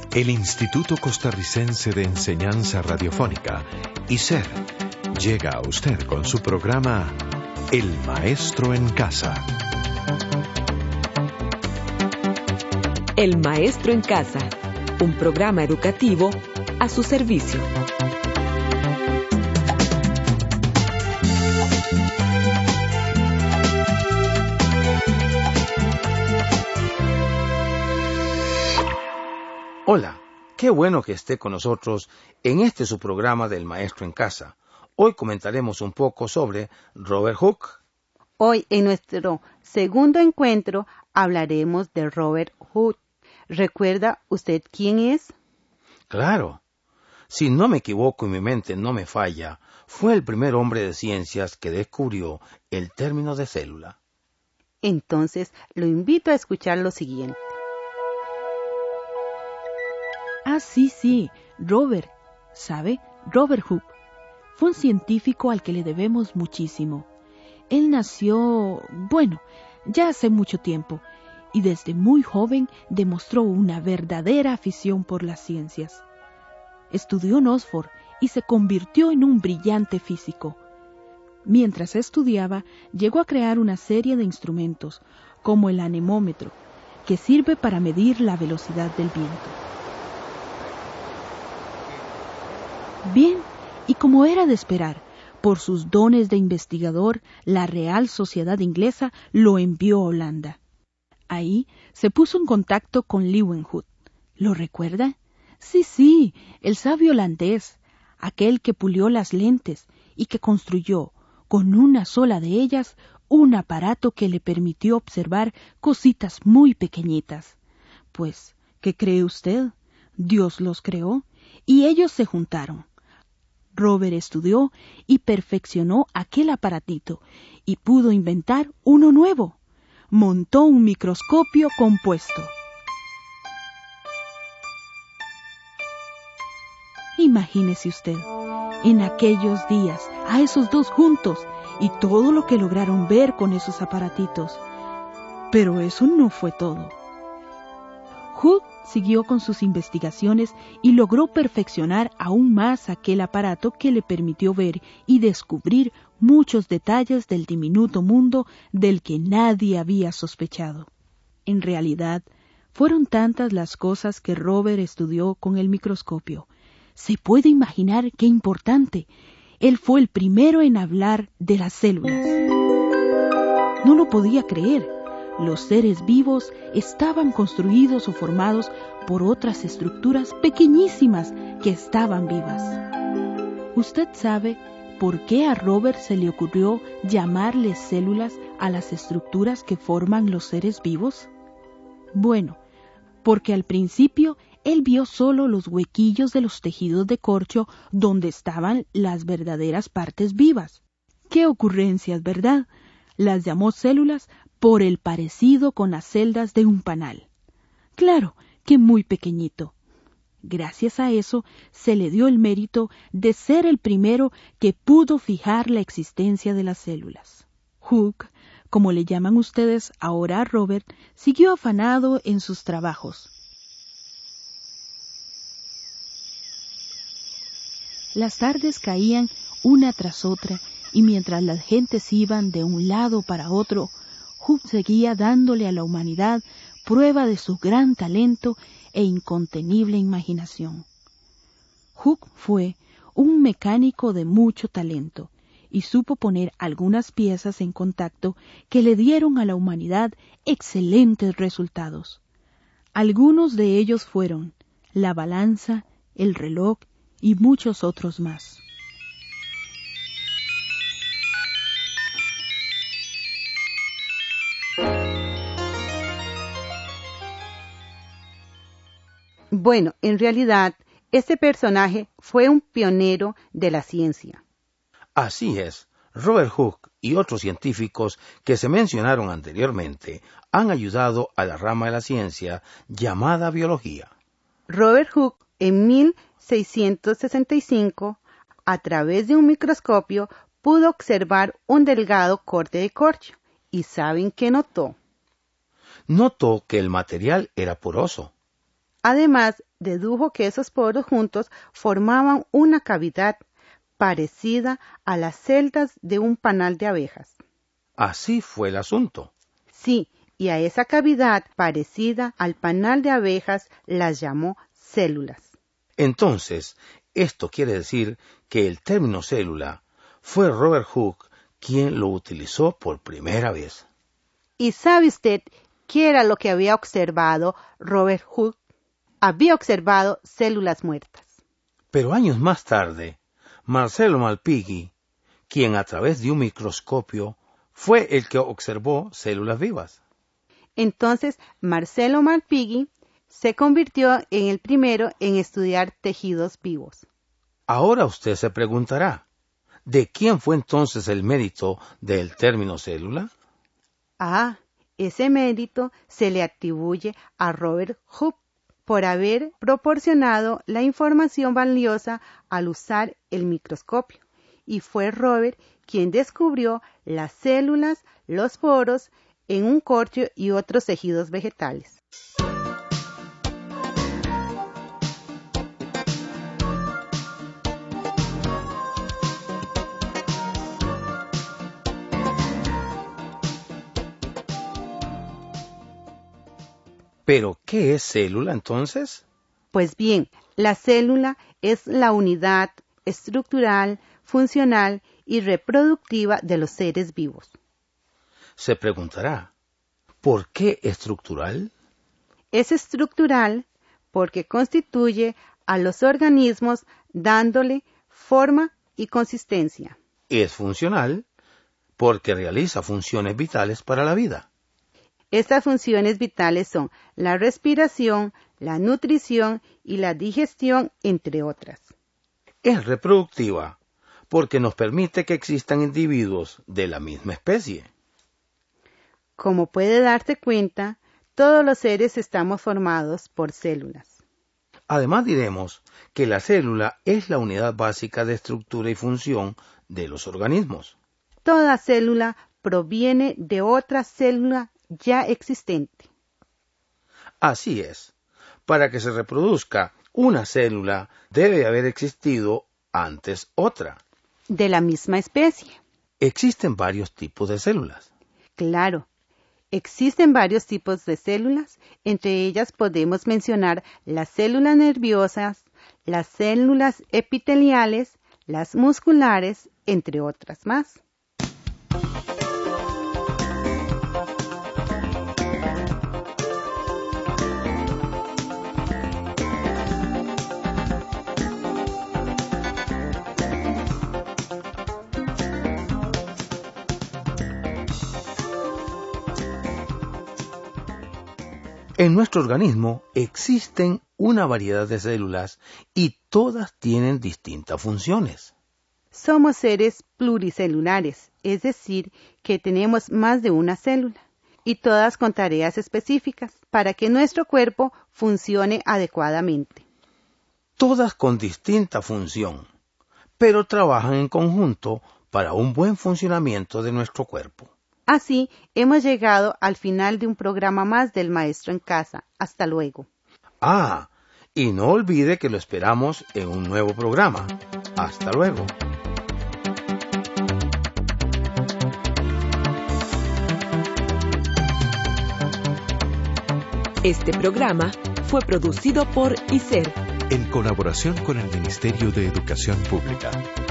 El Instituto Costarricense de Enseñanza Radiofónica, ICER, llega a usted con su programa El Maestro en Casa. El Maestro en Casa, un programa educativo a su servicio. Hola, qué bueno que esté con nosotros en este su programa del Maestro en Casa. Hoy comentaremos un poco sobre Robert Hooke. Hoy, en nuestro segundo encuentro, hablaremos de Robert Hooke. ¿Recuerda usted quién es? Claro. Si no me equivoco y mi mente no me falla, fue el primer hombre de ciencias que descubrió el término de célula. Entonces, lo invito a escuchar lo siguiente. Sí, Robert. ¿Sabe? Robert Hooke. Fue un científico al que le debemos muchísimo. Él nació, ya hace mucho tiempo, y desde muy joven demostró una verdadera afición por las ciencias. Estudió en Oxford y se convirtió en un brillante físico. Mientras estudiaba, llegó a crear una serie de instrumentos, como el anemómetro, que sirve para medir la velocidad del viento. Bien, y como era de esperar, por sus dones de investigador, la Real Sociedad Inglesa lo envió a Holanda. Ahí se puso en contacto con Leeuwenhoek. ¿Lo recuerda? Sí, el sabio holandés, aquel que pulió las lentes y que construyó, con una sola de ellas, un aparato que le permitió observar cositas muy pequeñitas. Pues, ¿qué cree usted? Dios los creó y ellos se juntaron. Robert estudió y perfeccionó aquel aparatito y pudo inventar uno nuevo. Montó un microscopio compuesto. Imagínese usted, en aquellos días, a esos dos juntos y todo lo que lograron ver con esos aparatitos. Pero eso no fue todo. Hooke siguió con sus investigaciones y logró perfeccionar aún más aquel aparato que le permitió ver y descubrir muchos detalles del diminuto mundo del que nadie había sospechado. En realidad, fueron tantas las cosas que Robert estudió con el microscopio. ¿Se puede imaginar qué importante? Él fue el primero en hablar de las células. No lo podía creer. Los seres vivos estaban construidos o formados por otras estructuras pequeñísimas que estaban vivas. ¿Usted sabe por qué a Robert se le ocurrió llamarle células a las estructuras que forman los seres vivos? Bueno, porque al principio él vio solo los huequillos de los tejidos de corcho donde estaban las verdaderas partes vivas. ¡Qué ocurrencias!, ¿verdad? Las llamó células por el parecido con las celdas de un panal. Claro que muy pequeñito. Gracias a eso se le dio el mérito de ser el primero que pudo fijar la existencia de las células. Hooke, como le llaman ustedes ahora a Robert, siguió afanado en sus trabajos. Las tardes caían una tras otra y mientras las gentes iban de un lado para otro, Hooke seguía dándole a la humanidad prueba de su gran talento e incontenible imaginación. Hooke fue un mecánico de mucho talento y supo poner algunas piezas en contacto que le dieron a la humanidad excelentes resultados. Algunos de ellos fueron la balanza, el reloj y muchos otros más. Bueno, en realidad, este personaje fue un pionero de la ciencia. Así es, Robert Hooke y otros científicos que se mencionaron anteriormente han ayudado a la rama de la ciencia llamada biología. Robert Hooke, en 1665, a través de un microscopio, pudo observar un delgado corte de corcho. ¿Y saben qué notó? Notó que el material era poroso. Además, dedujo que esos poros juntos formaban una cavidad parecida a las celdas de un panal de abejas. Así fue el asunto. Sí, y a esa cavidad parecida al panal de abejas las llamó células. Entonces, esto quiere decir que el término célula fue Robert Hooke quien lo utilizó por primera vez. ¿Y sabe usted qué era lo que había observado Robert Hooke? Había observado células muertas. Pero años más tarde, Marcello Malpighi, quien a través de un microscopio fue el que observó células vivas. Entonces, Marcello Malpighi se convirtió en el primero en estudiar tejidos vivos. Ahora usted se preguntará, ¿de quién fue entonces el mérito del término célula? Ese mérito se le atribuye a Robert Hooke por haber proporcionado la información valiosa al usar el microscopio. Y fue Robert quien descubrió las células, los poros en un corcho y otros tejidos vegetales. ¿Pero qué es célula entonces? Pues bien, la célula es la unidad estructural, funcional y reproductiva de los seres vivos. Se preguntará, ¿por qué estructural? Es estructural porque constituye a los organismos dándole forma y consistencia. Es funcional porque realiza funciones vitales para la vida. Estas funciones vitales son la respiración, la nutrición y la digestión, entre otras. Es reproductiva porque nos permite que existan individuos de la misma especie. Como puede darse cuenta, todos los seres estamos formados por células. Además diremos que la célula es la unidad básica de estructura y función de los organismos. Toda célula proviene de otra célula ya existente. Así es. Para que se reproduzca una célula debe haber existido antes otra. De la misma especie. Existen varios tipos de células. Claro, existen varios tipos de células. Entre ellas podemos mencionar las células nerviosas, las células epiteliales, las musculares, entre otras más. En nuestro organismo existen una variedad de células y todas tienen distintas funciones. Somos seres pluricelulares, es decir, que tenemos más de una célula, y todas con tareas específicas para que nuestro cuerpo funcione adecuadamente. Todas con distinta función, pero trabajan en conjunto para un buen funcionamiento de nuestro cuerpo. Así, hemos llegado al final de un programa más del Maestro en Casa. Hasta luego. Y no olvide que lo esperamos en un nuevo programa. Hasta luego. Este programa fue producido por ICER en colaboración con el Ministerio de Educación Pública.